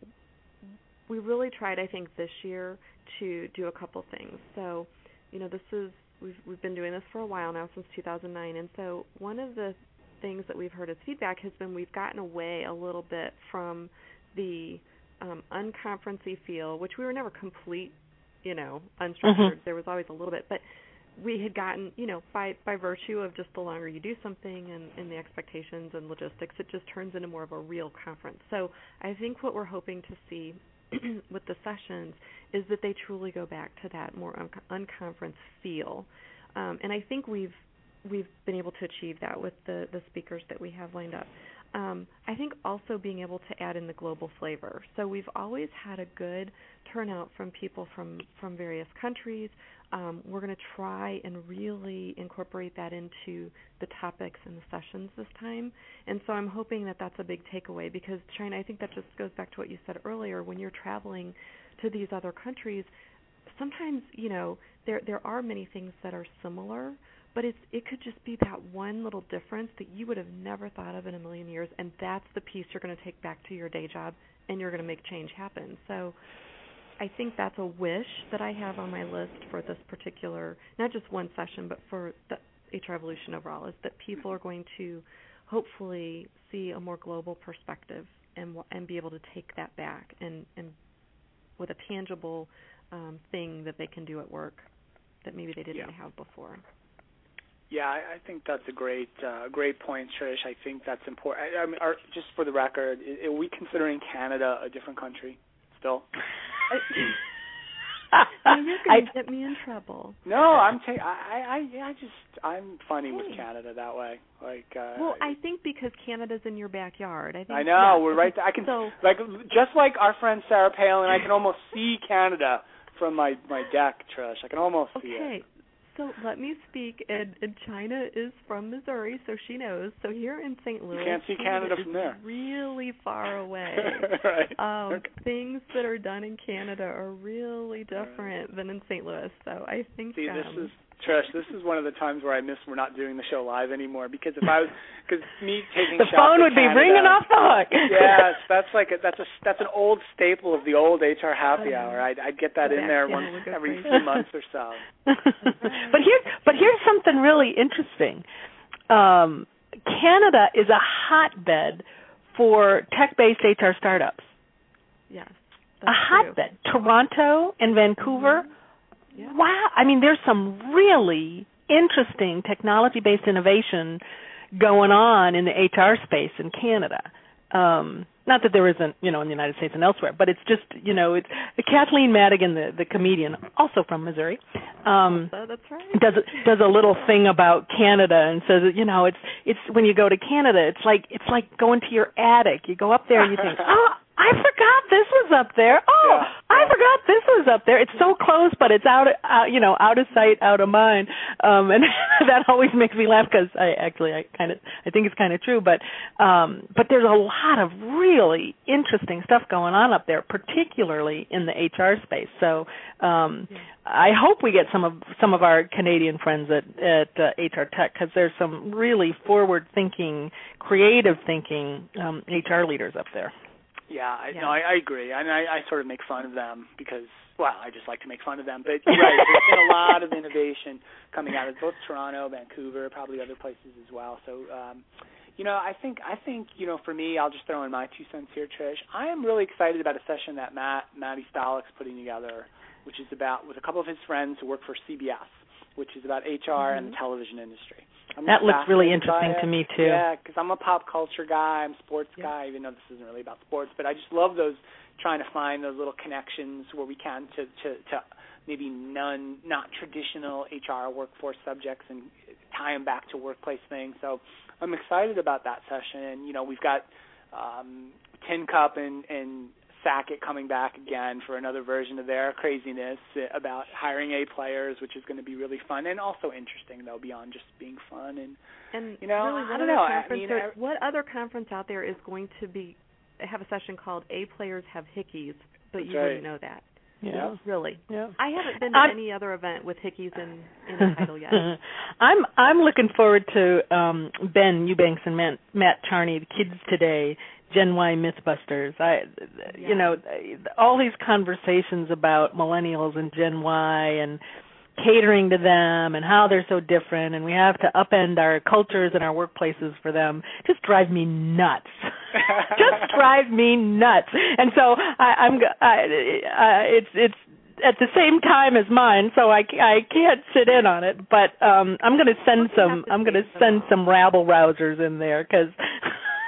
Speaker 3: we really tried, I think, this year to do a couple things. So, you know, this is we've we've been doing this for a while now, since two thousand nine, and so one of the things that we've heard as feedback has been we've gotten away a little bit from the um, unconferencey feel, which we were never complete. You know, unstructured. Mm-hmm. There was always a little bit, but we had gotten, you know, by by virtue of just the longer you do something and, and the expectations and logistics, it just turns into more of a real conference. So I think what we're hoping to see with the sessions is that they truly go back to that more un- unconference feel. Um, and I think we've we've been able to achieve that with the, the speakers that we have lined up. Um, I think also being able to add in the global flavor. So we've always had a good turnout from people from, from various countries. Um, we're going to try and really incorporate that into the topics and the sessions this time. And so I'm hoping that that's a big takeaway because, China, I think that just goes back to what you said earlier. When you're traveling to these other countries, sometimes, you know, there there are many things that are similar, but it's it could just be that one little difference that you would have never thought of in a million years, and that's the piece you're going to take back to your day job, and you're going to make change happen. So I think that's a wish that I have on my list for this particular, not just one session, but for the H R Evolution overall, is that people are going to hopefully see a more global perspective and and be able to take that back and, and with a tangible um, thing that they can do at work that maybe they didn't
Speaker 2: yeah.
Speaker 3: have before.
Speaker 2: Yeah, I, I think that's a great, uh, great point, Trish. I think that's important. I, I mean, are, just for the record, are we considering Canada a different country still?
Speaker 3: Now you're going to get me in trouble.
Speaker 2: No, I'm. Ta- I, I, I just, I'm funny hey. with Canada that way. Like. Uh,
Speaker 3: well, I think because Canada's in your backyard. I think.
Speaker 2: I know
Speaker 3: yeah.
Speaker 2: we're right there. I can,
Speaker 3: so,
Speaker 2: like, just like our friend Sarah Palin, I can almost see Canada from my my deck, Trish. I can almost
Speaker 3: okay.
Speaker 2: see it.
Speaker 3: Okay. So let me speak, and, and China is from Missouri, so she knows. So here in Saint Louis,
Speaker 2: you can't see Canada, Canada
Speaker 3: from there. Really far away.
Speaker 2: right.
Speaker 3: Um,
Speaker 2: okay.
Speaker 3: Things that are done in Canada are really different right. than in Saint Louis. So I think.
Speaker 2: See,
Speaker 3: um,
Speaker 2: this is Trish. This is one of the times where I miss we're not doing the show live anymore because if I was, because me taking
Speaker 4: the
Speaker 2: shots
Speaker 4: phone would
Speaker 2: Canada,
Speaker 4: be ringing off the hook.
Speaker 2: Yes, that's like a, that's a that's an old staple of the old H R Happy
Speaker 3: uh,
Speaker 2: Hour. I'd, I'd get that in there once every
Speaker 3: crazy.
Speaker 2: few months or so.
Speaker 4: but here, but here's something really interesting. Um, Canada is a hotbed for tech-based H R startups.
Speaker 3: Yes,
Speaker 4: a hotbed. Toronto and Vancouver.
Speaker 3: Mm-hmm. Yeah.
Speaker 4: Wow. I mean, there's some really interesting technology-based innovation going on in the H R space in Canada. Um, not that there isn't, you know, in the United States and elsewhere, but it's just, you know, it's Kathleen Madigan, the, the comedian, also from Missouri, um,
Speaker 3: oh, that's right.
Speaker 4: does does a little thing about Canada and says, you know, it's it's when you go to Canada, it's like it's like going to your attic. You go up there and you think, oh, I forgot this was up there. Oh,
Speaker 2: yeah.
Speaker 4: I forgot this was up there. It's so close, but it's out, out you know, out of sight, out of mind. Um, and that always makes me laugh because I actually, I kind of, I think it's kind of true. But, um, but there's a lot of really interesting stuff going on up there, particularly in the H R space. So, um, yeah. I hope we get some of some of our Canadian friends at at uh, H R Tech because there's some really forward-thinking, creative-thinking um, H R leaders up there.
Speaker 2: Yeah, I,
Speaker 3: yeah.
Speaker 2: no, I, I agree, and I, I sort of make fun of them because, well, I just like to make fun of them. But you're right, there's been a lot of innovation coming out of both Toronto, Vancouver, probably other places as well. So, um, you know, I think, I think, you know, for me, I'll just throw in my two cents here, Trish. I am really excited about a session that Matt, Matty Stalick's putting together, which is about with a couple of his friends who work for C B S, which is about H R mm-hmm. and the television industry. I'm
Speaker 4: that looks really interesting to me, too.
Speaker 2: Yeah, because I'm a pop culture guy. I'm a sports
Speaker 3: yeah.
Speaker 2: guy, even though this isn't really about sports. But I just love those, trying to find those little connections where we can to, to, to maybe none, not traditional H R workforce subjects and tie them back to workplace things. So I'm excited about that session. And, you know, we've got um, Tin Cup and, and Sackett coming back again for another version of their craziness about hiring A players, which is going to be really fun and also interesting, though, beyond just being fun. And,
Speaker 3: and
Speaker 2: you know,
Speaker 3: really,
Speaker 2: I don't know.
Speaker 3: I
Speaker 2: mean,
Speaker 3: or, what other conference out there is going to be have a session called A Players Have Hickeys, but you
Speaker 2: right.
Speaker 3: wouldn't know that?
Speaker 4: Yeah.
Speaker 3: Really.
Speaker 4: Yeah.
Speaker 3: I haven't been to
Speaker 4: I'm,
Speaker 3: any other event with hickeys in, in the title yet.
Speaker 4: I'm I'm looking forward to um, Ben Eubanks and Matt, Matt Charney, the kids today, Gen Y Mythbusters. I,
Speaker 3: yeah.
Speaker 4: you know, all these conversations about millennials and Gen Y and catering to them and how they're so different, and we have to upend our cultures and our workplaces for them, just drive me nuts. Just drive me nuts. And so I, I'm, I, I, it's it's at the same time as mine, so I, I can't sit in on it. But um, I'm going to send some. I'm going to send some rabble rousers in there because.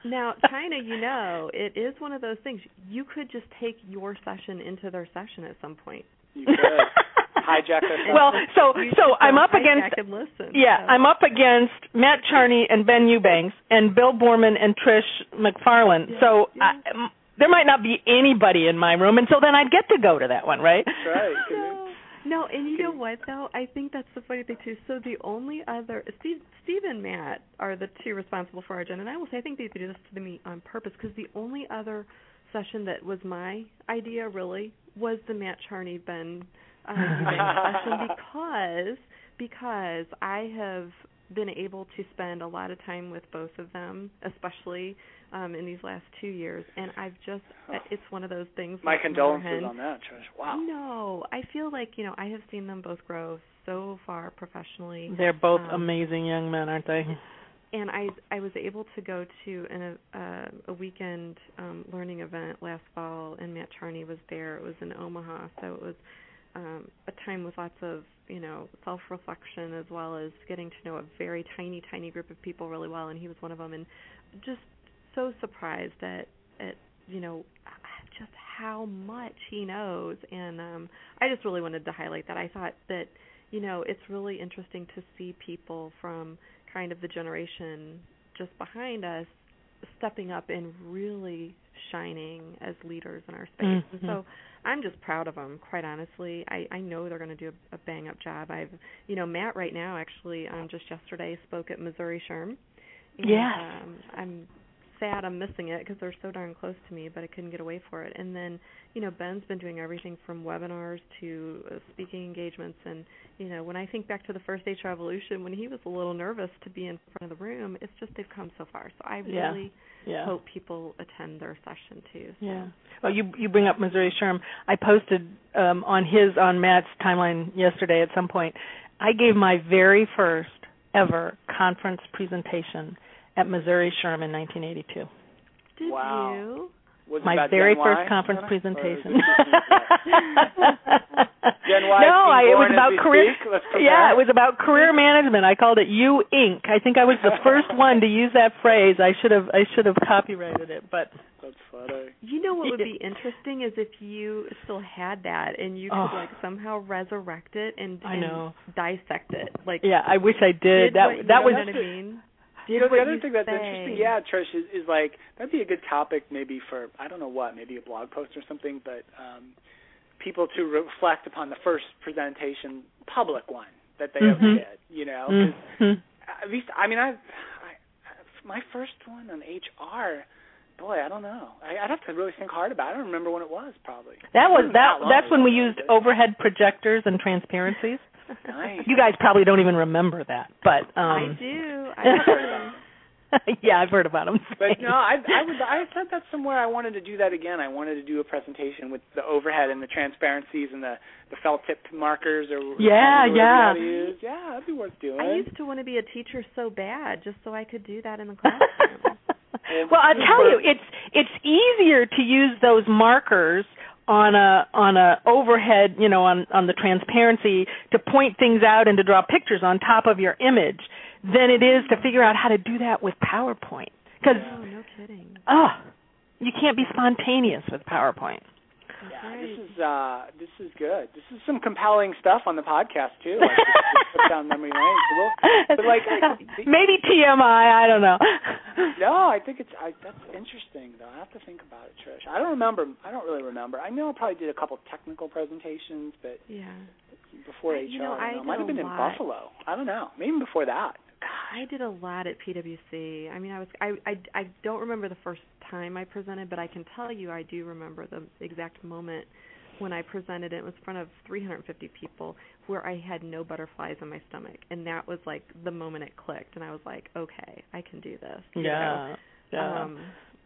Speaker 3: Now, China, you know, it is one of those things. You could just take your session into their session at some point.
Speaker 2: You could. Hijack their
Speaker 4: Well, so so I'm up against
Speaker 3: and listen,
Speaker 4: yeah,
Speaker 3: so.
Speaker 4: I'm up against Matt Charney and Ben Eubanks and Bill Boorman and Trish McFarlane.
Speaker 3: Yeah,
Speaker 4: so
Speaker 3: yeah.
Speaker 4: I, m- there might not be anybody in my room, and so then I'd get to go to that one, right?
Speaker 2: That's right.
Speaker 3: No, no, and you know what though? I think that's the funny thing too. So the only other Steve, Steve and Matt are the two responsible for our agenda, and I will say I think they did this to me on purpose because the only other session that was my idea really was the Matt Charney Ben uh, Eubanks session because because I have been able to spend a lot of time with both of them, especially um, in these last two years, and I've just oh. it's one of those things.
Speaker 2: My
Speaker 3: like
Speaker 2: condolences
Speaker 3: Moorhen.
Speaker 2: on that, Trish. Wow.
Speaker 3: No, I feel like you know I have seen them both grow so far professionally.
Speaker 4: They're both
Speaker 3: um,
Speaker 4: amazing young men, aren't they?
Speaker 3: And I I was able to go to an, uh, a weekend um, learning event last fall, and Matt Charney was there. It was in Omaha, so it was um, a time with lots of you know self-reflection as well as getting to know a very tiny, tiny group of people really well, and he was one of them. And just so surprised at at you know just how much he knows, and um, I just really wanted to highlight that. I thought that you know it's really interesting to see people from kind of the generation just behind us stepping up and really shining as leaders in our space.
Speaker 4: Mm-hmm.
Speaker 3: And so I'm just proud of them, quite honestly. I, I know they're going to do a, a bang-up job. I've, you know, Matt right now actually um, just yesterday spoke at Missouri SHRM.
Speaker 4: Yeah.
Speaker 3: Um, I'm sad I'm missing it because they're so darn close to me, but I couldn't get away for it. And then, you know, Ben's been doing everything from webinars to uh, speaking engagements. And, you know, when I think back to the first H R Evolution, when he was a little nervous to be in front of the room, it's just they've come so far. So I
Speaker 4: yeah.
Speaker 3: really
Speaker 4: yeah.
Speaker 3: hope people attend their session too. So.
Speaker 4: Yeah. Well, you you bring up Missouri SHRM. I posted um, on his, on Matt's timeline yesterday at some point, I gave my very first ever conference presentation at Missouri SHRM in nineteen eighty-two.
Speaker 3: Did
Speaker 2: wow.
Speaker 3: you?
Speaker 2: Was
Speaker 4: my
Speaker 2: it
Speaker 4: very
Speaker 2: Gen
Speaker 4: first
Speaker 2: Y,
Speaker 4: conference
Speaker 2: Anna?
Speaker 4: presentation.
Speaker 2: Gen Y
Speaker 4: no, I, it was about career. Yeah, it was about career management. I called it U Incorporated. I think I was the first one to use that phrase. I should have I should have copyrighted it, but
Speaker 2: that's funny.
Speaker 3: You know what would be interesting is if you still had that and you could
Speaker 4: oh,
Speaker 3: like somehow resurrect it and,
Speaker 4: I know.
Speaker 3: and dissect it. Like
Speaker 4: yeah, I wish I did.
Speaker 3: did
Speaker 4: that
Speaker 3: what,
Speaker 4: that
Speaker 3: you
Speaker 4: was.
Speaker 3: know what I mean?
Speaker 2: You know, the other
Speaker 3: you
Speaker 2: thing that's
Speaker 3: say.
Speaker 2: interesting, yeah, Trish, is, is like, that'd be a good topic maybe for, I don't know what, maybe a blog post or something, but um, people to reflect upon the first presentation, public one, that they
Speaker 4: mm-hmm.
Speaker 2: ever did, you know? 'Cause
Speaker 4: mm-hmm.
Speaker 2: at least, I mean, I've, I, my first one on H R, boy, I don't know. I, I'd have to really think hard about it. I don't remember when it was, probably.
Speaker 4: That was, that.
Speaker 2: that
Speaker 4: that's when we
Speaker 2: ago,
Speaker 4: used overhead projectors and transparencies.
Speaker 2: Nice.
Speaker 4: You guys probably don't even remember that, but um,
Speaker 3: I do. I've heard of them.
Speaker 4: yeah, I've heard about them.
Speaker 2: But no, I, I was. I said that somewhere. I wanted to do that again. I wanted to do a presentation with the overhead and the transparencies and the the felt tip markers or
Speaker 4: yeah, yeah.
Speaker 2: To use. Yeah, that'd be worth doing.
Speaker 3: I used to want to be a teacher so bad, just so I could do that in the classroom.
Speaker 4: Well, I'll tell you, it's it's easier to use those markers on a on a overhead, you know, on, on the transparency to point things out and to draw pictures on top of your image than it is to figure out how to do that with PowerPoint. Because
Speaker 3: oh, no kidding.
Speaker 4: Oh, you can't be spontaneous with PowerPoint.
Speaker 2: Yeah,
Speaker 3: right.
Speaker 2: this is uh, this is good. This is some compelling stuff on the podcast too. Like, just, just put down memory lane. But like, I,
Speaker 4: maybe T M I. I don't know.
Speaker 2: No, I think it's I, that's interesting though. I have to think about it, Trish. I don't remember. I don't really remember. I know I probably did a couple technical presentations, but
Speaker 3: yeah,
Speaker 2: before
Speaker 3: I,
Speaker 2: H R,
Speaker 3: you know,
Speaker 2: I,
Speaker 3: I
Speaker 2: know. Might have been
Speaker 3: lot.
Speaker 2: in Buffalo. I don't know. Maybe before that.
Speaker 3: I did a lot at P W C. I mean, I was I, I I don't remember the first time I presented, but I can tell you I do remember the exact moment when I presented. It was in front of three hundred fifty people where I had no butterflies in my stomach, and that was like the moment it clicked, and I was like, okay, I can do this.
Speaker 4: Yeah.
Speaker 3: know?
Speaker 4: yeah.
Speaker 3: Um,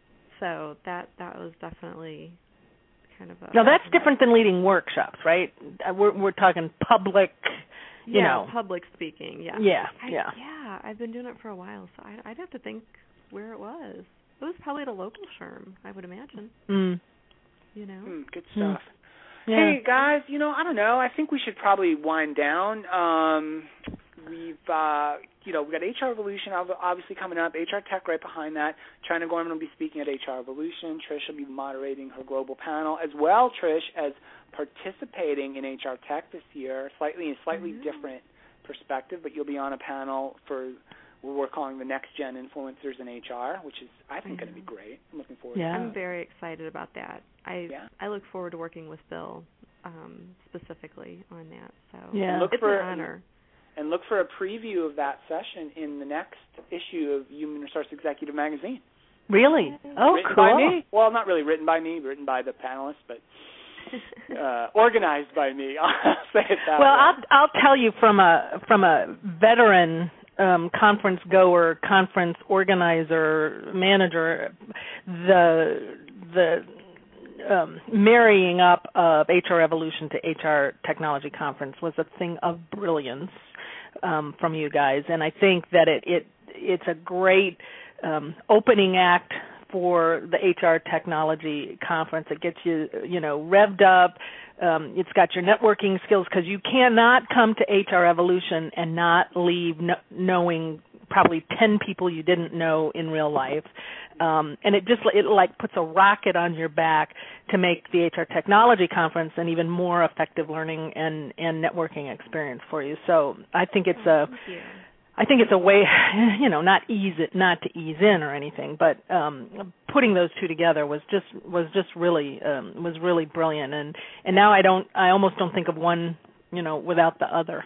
Speaker 3: so that that was definitely kind of a.
Speaker 4: Now that's different than leading workshops, right? We're we're talking public. You
Speaker 3: yeah,
Speaker 4: know,
Speaker 3: public speaking. Yeah.
Speaker 4: Yeah,
Speaker 3: I,
Speaker 4: yeah.
Speaker 3: Yeah, I've been doing it for a while, so I'd, I'd have to think where it was. It was probably at a local SHRM, I would imagine.
Speaker 4: Mm.
Speaker 3: You know.
Speaker 2: Mm, good stuff.
Speaker 4: Mm. Yeah.
Speaker 2: Hey guys, you know, I don't know. I think we should probably wind down. Um, we've, uh, you know, we've got H R Evolution obviously coming up, H R Tech right behind that. China Gorman will be speaking at H R Evolution. Trish will be moderating her global panel, as well, Trish, as participating in H R Tech this year, slightly a slightly mm-hmm. different perspective, but you'll be on a panel for what we're calling the Next Gen Influencers in H R, which is, I think, mm-hmm. going to be great. I'm looking forward
Speaker 3: yeah.
Speaker 2: to it.
Speaker 3: I'm very excited about that. I
Speaker 2: yeah.
Speaker 3: I look forward to working with Bill um, specifically on that. So
Speaker 4: yeah.
Speaker 2: look
Speaker 3: it's
Speaker 2: for,
Speaker 3: an honor.
Speaker 2: And look for a preview of that session in the next issue of Human Resource Executive Magazine.
Speaker 4: Really? Oh,
Speaker 2: written
Speaker 4: cool.
Speaker 2: by me. Well, not really written by me, written by the panelists, but uh, organized by me. I'll say it that
Speaker 4: well,
Speaker 2: way.
Speaker 4: I'll I'll tell you from a from a veteran um, conference goer, conference organizer, manager, the the um, marrying up of H R Evolution to H R Technology Conference was a thing of brilliance um, from you guys, and I think that it, it it's a great um, opening act for the H R Technology Conference. It gets you, you know, revved up. Um, it's got your networking skills, because you cannot come to H R Evolution and not leave no, knowing probably ten people you didn't know in real life. Um, and it just it like puts a rocket on your back to make the H R Technology Conference an even more effective learning and, and networking experience for you. So I think it's a I think it's a way, you know, not ease it, not to ease in or anything, but um, putting those two together was just was just really um, was really brilliant. And, and now I don't I almost don't think of one, you know, without the other.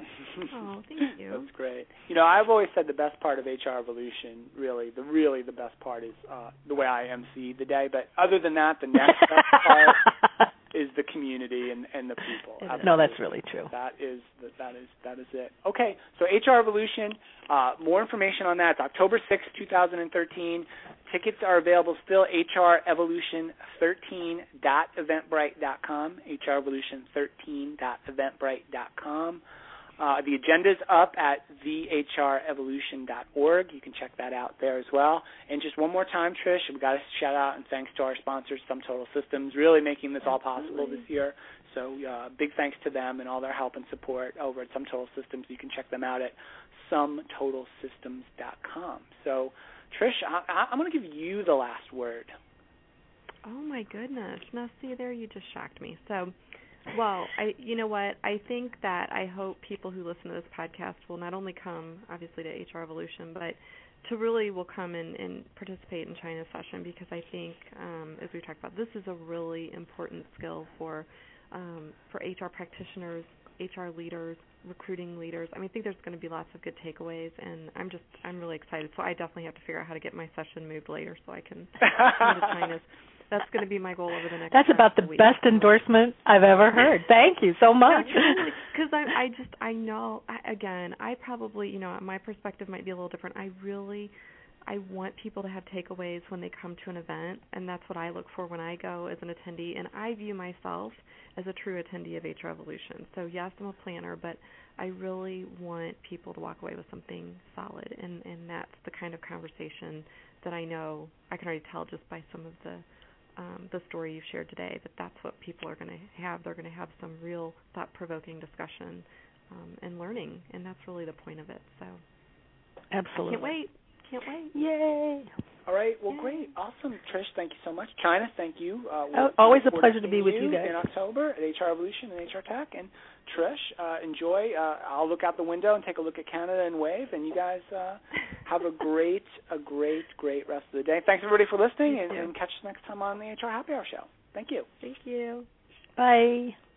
Speaker 3: Oh, thank you.
Speaker 2: That's great. You know, I've always said the best part of H R Evolution, really, the really the best part is uh, the way I emcee the day. But other than that, the next best part is the community and, and the people.
Speaker 4: No, that's really true.
Speaker 2: That is that is that is it. Okay, so H R Evolution. Uh, more information on that. It's October sixth, twenty thirteen. Tickets are available still. H R Evolution thirteen dot eventbrite dot com. H R Evolution thirteen dot eventbrite dot com. Uh, the agenda's up at the H R evolution dot org. You can check that out there as well. And just one more time, Trish, we've got to shout out and thanks to our sponsors, SumTotal Systems, really making this all possible this year. So uh, big thanks to them and all their help and support over at SumTotal Systems. You can check them out at sum total systems dot com. So, Trish, I, I'm going to give you the last word.
Speaker 3: Oh, my goodness. Now, see, there you just shocked me. So, well, I, you know what, I think that I hope people who listen to this podcast will not only come, obviously, to H R Evolution, but to really will come and, and participate in China's session, because I think, um, as we talked about, this is a really important skill for um, for H R practitioners, H R leaders, recruiting leaders. I mean, I think there's going to be lots of good takeaways, and I'm just, I'm really excited. So I definitely have to figure out how to get my session moved later so I can come to China's. That's going to be my goal over the next.
Speaker 4: That's about the
Speaker 3: week.
Speaker 4: best endorsement I've ever heard. Thank you so much.
Speaker 3: Because I, I just, I know, I, again, I probably, you know, my perspective might be a little different. I really, I want people to have takeaways when they come to an event, and that's what I look for when I go as an attendee. And I view myself as a true attendee of H R Evolution. So yes, I'm a planner, but I really want people to walk away with something solid, and, and that's the kind of conversation that I know I can already tell just by some of the Um, the story you've shared today, that that's what people are going to have. They're going to have some real thought-provoking discussion um, and learning, and that's really the point of it. So,
Speaker 4: absolutely.
Speaker 3: Can't wait. Can't wait.
Speaker 4: Yay.
Speaker 2: All right. Well,
Speaker 3: Yay.
Speaker 2: Great. Awesome. Trish, thank you so much. China, thank you. Uh,
Speaker 4: oh, always a pleasure to be with you guys.
Speaker 2: In October at H R Evolution and H R Tech. And Trish, uh, enjoy. Uh, I'll look out the window and take a look at Canada and wave. And you guys uh, have a great, a great, great rest of the day. Thanks, everybody, for listening, and, and catch us next time on the H R Happy Hour Show. Thank you.
Speaker 3: Thank you.
Speaker 4: Bye.